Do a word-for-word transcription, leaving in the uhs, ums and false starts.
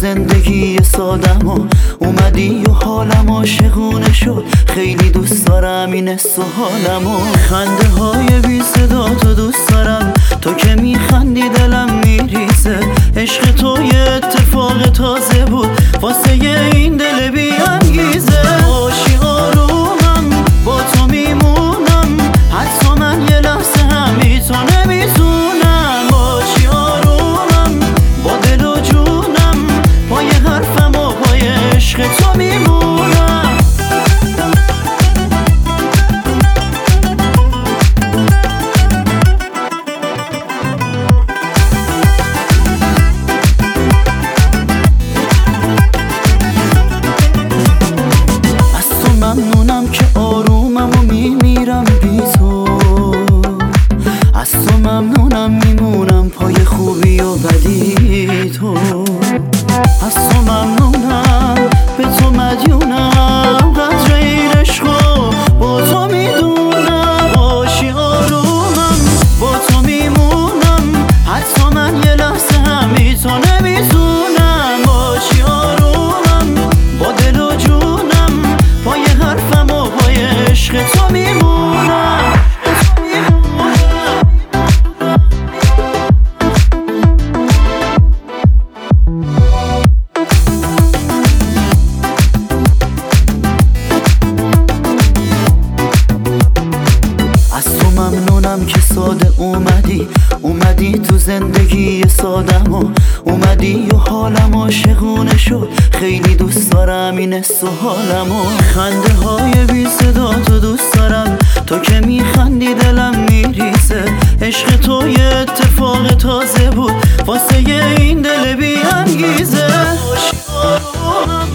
زندگی سادم و اومدی و حالم عاشقونه شد. خیلی دوست دارم این حس و حالمو، خنده های بی صدا تو دوست دارم. تو که میخندی دلم میریزه، عشق تو یه اتفاق تازه بود واسه این دل بی انگیزه. باشی آرومم با تو میمونم، حتی من یه لحظه هم بی تو نمیتونم. باشی آرومم با دل و جونم، پای حرفم و پای عشق تو میمونم. ممنونم که آرومم و میمیرم بی تو، از تو ممنونم میمونم پای خوبی و بدی تو. از تو ممنونم به تو مدیونم، قدر این عشقو با تو میدونم. باشی آرومم با تو میمونم، حتی من یه لحظه هم بی تو نمیتونم. باشی آرومم با دل و جونم، پای حرفم و پای عشق تو میمونم. از تو ممنونم که ساده اومدی، اومدی تو زندگی سادم و اومدی و حالم عاشقونه شد. خیلی دوست دارم این حس و حالمو، خنده های بی صدا تو دوست دارم. تو که میخندی دلم میریزه، عشق تو یه اتفاق تازه بود واسه این دل بی انگیزه. باشی آرومم